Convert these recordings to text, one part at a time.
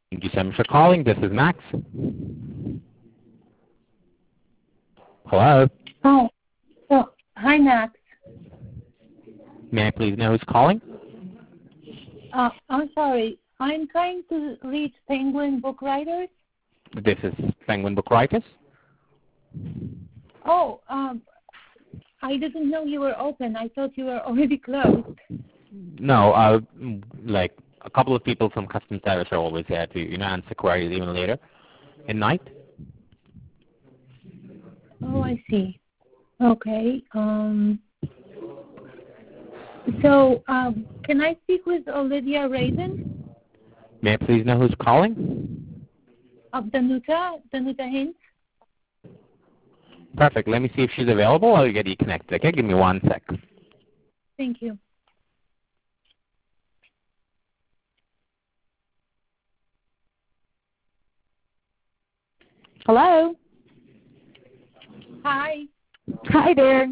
Thank you so much for calling. This is Max. Hello. Hi. Oh, hi, Max. May I please know who's calling? I'm sorry. I'm trying to reach Penguin Book Writers. This is Penguin Book Writers. Oh, I didn't know you were open. I thought you were already closed. No, like a couple of people from customer service are always there to, answer queries even later at night. Oh, I see. Okay. So, can I speak with Olivia Raven? May I please know who's calling? Danuta Hintz? Perfect. Let me see if she's available. I'll get you connected. Okay, give me 1 sec. Thank you. Hello. Hi. Hi there.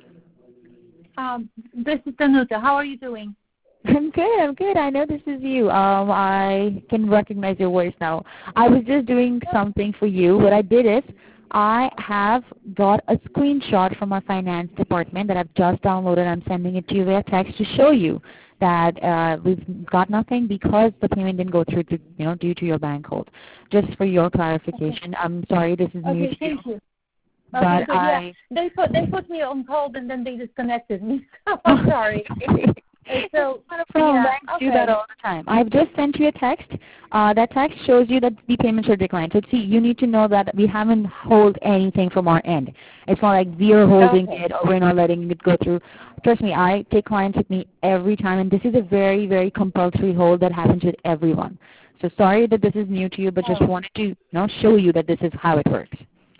This is Danuta. How are you doing? I'm good. I know this is you. I can recognize your voice now. I was just doing something for you. What I did is I have got a screenshot from our finance department that I've just downloaded. I'm sending it to you via text to show you that we've got nothing because the payment didn't go through due to your bank hold. Just for your clarification. Okay. I'm sorry this is new to you. Thank you. But yeah, they put me on hold and then they disconnected me. So I'm sorry. So not a problem. yeah, I do that all the time. I've just sent you a text. That text shows you that the payments are declined. So see, you need to know that we haven't hold anything from our end. It's not like we are holding it or we're not letting it go through. Trust me, I take clients with me every time, and this is a very, very compulsory hold that happens with everyone. So sorry that this is new to you, but just wanted to show you that this is how it works.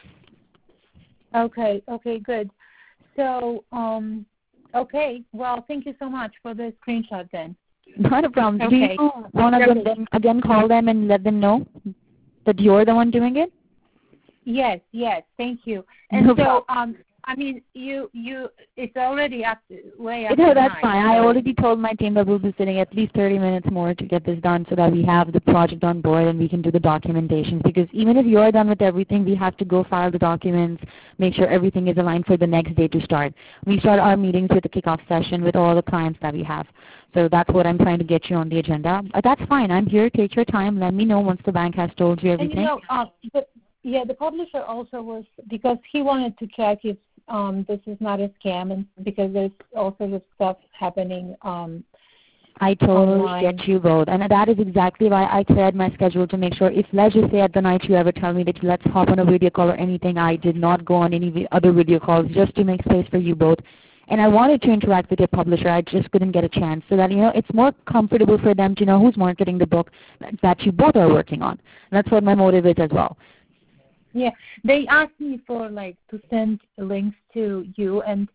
Okay, good. So, okay, well, thank you so much for the screenshot then. Not a problem. Okay. Do you want to then again call them and let them know that you're the one doing it? Yes, thank you. And no so, problem. I mean, you, it's already way after No, that's 9, fine. so. I already told my team that we'll be sitting at least 30 minutes more to get this done so that we have the project on board and we can do the documentation. Because even if you're done with everything, we have to go file the documents, make sure everything is aligned for the next day to start. We start our meetings with a kickoff session with all the clients that we have. So that's what I'm trying to get you on the agenda. That's fine. I'm here. Take your time. Let me know once the bank has told you everything. And the publisher also was, because he wanted to check if this is not a scam, and because there's all sorts of stuff happening I totally online. get you both. And that is exactly why I cleared my schedule to make sure if, let's just say at the night you ever tell me that let's hop on a video call or anything, I did not go on any other video calls just to make space for you both. And I wanted to interact with your publisher. I just couldn't get a chance so that, it's more comfortable for them to know who's marketing the book that you both are working on. And that's what my motive is as well. Yeah, they asked me for to send links to you, and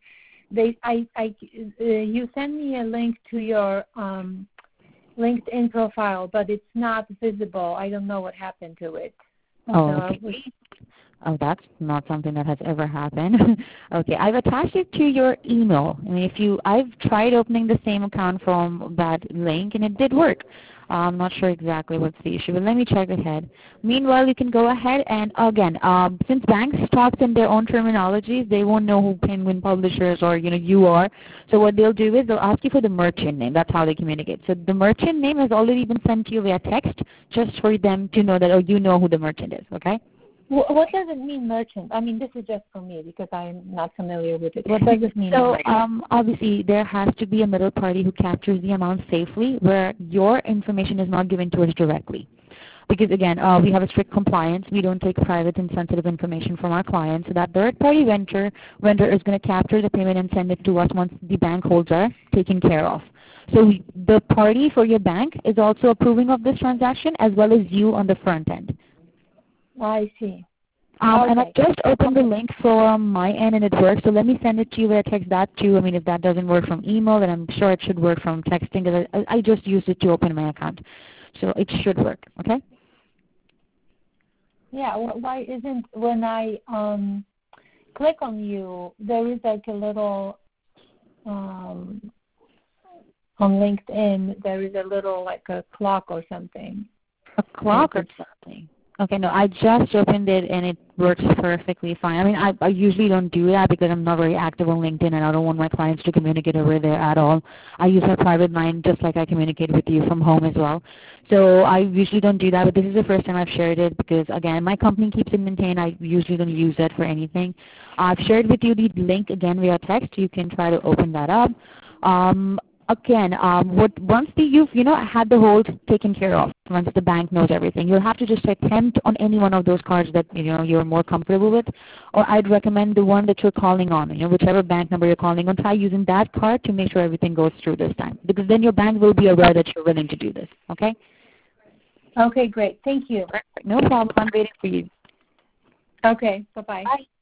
you send me a link to your LinkedIn profile, but it's not visible. I don't know what happened to it. Okay. Oh, that's not something that has ever happened. Okay, I've attached it to your email. I mean, I've tried opening the same account from that link, and it did work. I'm not sure exactly what's the issue, but let me check ahead. Meanwhile, you can go ahead and, again, since banks talk in their own terminologies, they won't know who Penguin Publishers or, you are. So what they'll do is they'll ask you for the merchant name. That's how they communicate. So the merchant name has already been sent to you via text just for them to know that, you know who the merchant is, okay? What does it mean, merchant? I mean, this is just for me because I'm not familiar with it. What does it mean? So, obviously, there has to be a middle party who captures the amount safely where your information is not given to us directly. Because, again, we have a strict compliance. We don't take private and sensitive information from our clients. So that third-party vendor is going to capture the payment and send it to us once the bank holds are taken care of. So the party for your bank is also approving of this transaction as well as you on the front end. I see. And I just opened the link from my end and it works. So let me send it to you via text that too. I mean, if that doesn't work from email, then I'm sure it should work from texting because I just used it to open my account. So it should work, okay? Yeah, why isn't, when I click on you, there is a little, on LinkedIn, there is a little a clock or something. a clock or something. Okay, no, I just opened it and it works perfectly fine. I mean, I usually don't do that because I'm not very active on LinkedIn and I don't want my clients to communicate over there at all. I use my private line just like I communicate with you from home as well. So I usually don't do that, but this is the first time I've shared it because, again, my company keeps it maintained. I usually don't use it for anything. I've shared with you the link again via text. You can try to open that up. Again, once you've had the hold taken care of, once the bank knows everything, you'll have to just attempt on any one of those cards that you're more comfortable with, or I'd recommend the one that you're calling on. Whichever bank number you're calling on, try using that card to make sure everything goes through this time, because then your bank will be aware that you're willing to do this. Okay? Okay, great. Thank you. No problem. I'm waiting for you. Okay. Bye-bye. Bye.